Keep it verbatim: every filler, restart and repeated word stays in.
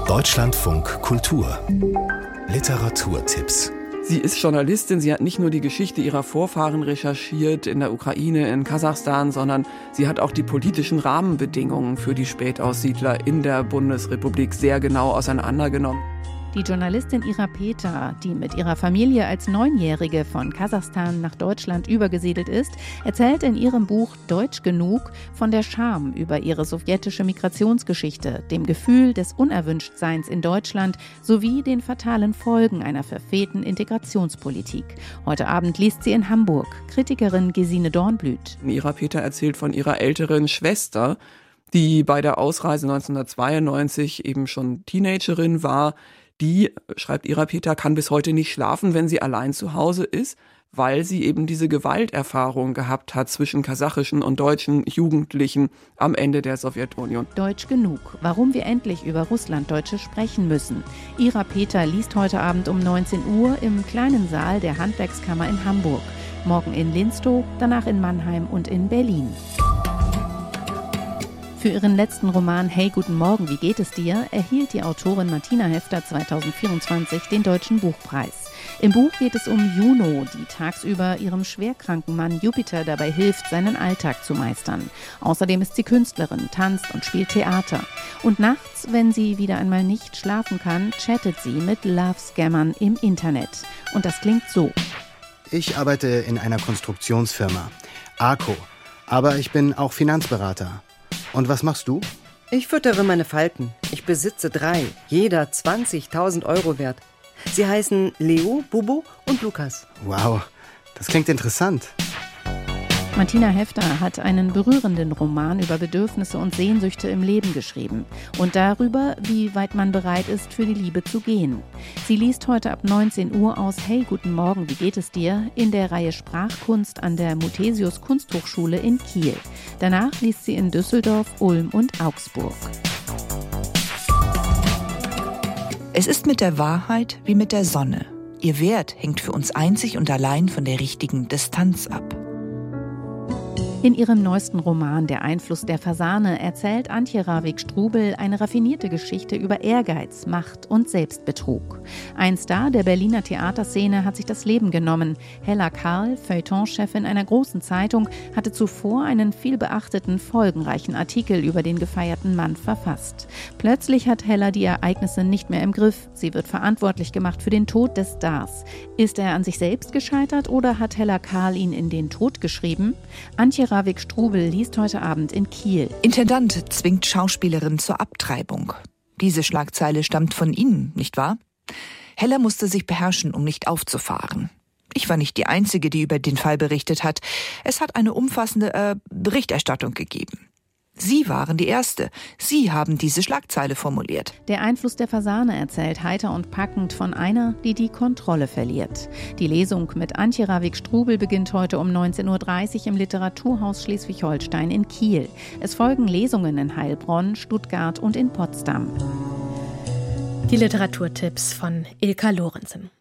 Deutschlandfunk Kultur Literaturtipps. Sie ist Journalistin, sie hat nicht nur die Geschichte ihrer Vorfahren recherchiert in der Ukraine, in Kasachstan, sondern sie hat auch die politischen Rahmenbedingungen für die Spätaussiedler in der Bundesrepublik sehr genau auseinandergenommen. Die Journalistin Ira Peter, die mit ihrer Familie als Neunjährige von Kasachstan nach Deutschland übergesiedelt ist, erzählt in ihrem Buch Deutsch genug von der Scham über ihre sowjetische Migrationsgeschichte, dem Gefühl des Unerwünschtseins in Deutschland sowie den fatalen Folgen einer verfehlten Integrationspolitik. Heute Abend liest sie in Hamburg Kritikerin Gesine Dornblüt. Ira Peter erzählt von ihrer älteren Schwester, die bei der Ausreise neunzehnhundertzweiundneunzig eben schon Teenagerin war. Die, schreibt Ira Peter, kann bis heute nicht schlafen, wenn sie allein zu Hause ist, weil sie eben diese Gewalterfahrung gehabt hat zwischen kasachischen und deutschen Jugendlichen am Ende der Sowjetunion. Deutsch genug. Warum wir endlich über Russlanddeutsche sprechen müssen. Ira Peter liest heute Abend um neunzehn Uhr im kleinen Saal der Handwerkskammer in Hamburg. Morgen in Linstow, danach in Mannheim und in Berlin. Für ihren letzten Roman Hey, guten Morgen, wie geht es dir? Erhielt die Autorin Martina Hefter zweitausendvierundzwanzig den Deutschen Buchpreis. Im Buch geht es um Juno, die tagsüber ihrem schwerkranken Mann Jupiter dabei hilft, seinen Alltag zu meistern. Außerdem ist sie Künstlerin, tanzt und spielt Theater. Und nachts, wenn sie wieder einmal nicht schlafen kann, chattet sie mit Love-Scammern im Internet. Und das klingt so. Ich arbeite in einer Konstruktionsfirma, Arco, aber ich bin auch Finanzberater. Und was machst du? Ich füttere meine Falken. Ich besitze drei, jeder zwanzigtausend Euro wert. Sie heißen Leo, Bubu und Lukas. Wow, das klingt interessant. Martina Hefter hat einen berührenden Roman über Bedürfnisse und Sehnsüchte im Leben geschrieben und darüber, wie weit man bereit ist, für die Liebe zu gehen. Sie liest heute ab neunzehn Uhr aus Hey, guten Morgen, wie geht es dir? In der Reihe Sprachkunst an der Muthesius Kunsthochschule in Kiel. Danach liest sie in Düsseldorf, Ulm und Augsburg. Es ist mit der Wahrheit wie mit der Sonne. Ihr Wert hängt für uns einzig und allein von der richtigen Distanz ab. In ihrem neuesten Roman Der Einfluss der Fasane erzählt Antje Ravik-Strubel eine raffinierte Geschichte über Ehrgeiz, Macht und Selbstbetrug. Ein Star der Berliner Theaterszene hat sich das Leben genommen. Hella Karl, Feuilletonchefin einer großen Zeitung, hatte zuvor einen vielbeachteten, folgenreichen Artikel über den gefeierten Mann verfasst. Plötzlich hat Hella die Ereignisse nicht mehr im Griff. Sie wird verantwortlich gemacht für den Tod des Stars. Ist er an sich selbst gescheitert oder hat Hella Karl ihn in den Tod geschrieben? Antje Ravik-Strubel liest heute Abend in Kiel. Intendant zwingt Schauspielerin zur Abtreibung. Diese Schlagzeile stammt von Ihnen, nicht wahr? Hella musste sich beherrschen, um nicht aufzufahren. Ich war nicht die Einzige, die über den Fall berichtet hat. Es hat eine umfassende äh, Berichterstattung gegeben. Sie waren die Erste. Sie haben diese Schlagzeile formuliert. Der Einfluss der Fasane erzählt heiter und packend von einer, die die Kontrolle verliert. Die Lesung mit Antje Ravik-Strubel beginnt heute um neunzehn Uhr dreißig im Literaturhaus Schleswig-Holstein in Kiel. Es folgen Lesungen in Heilbronn, Stuttgart und in Potsdam. Die Literaturtipps von Ilka Lorenzen.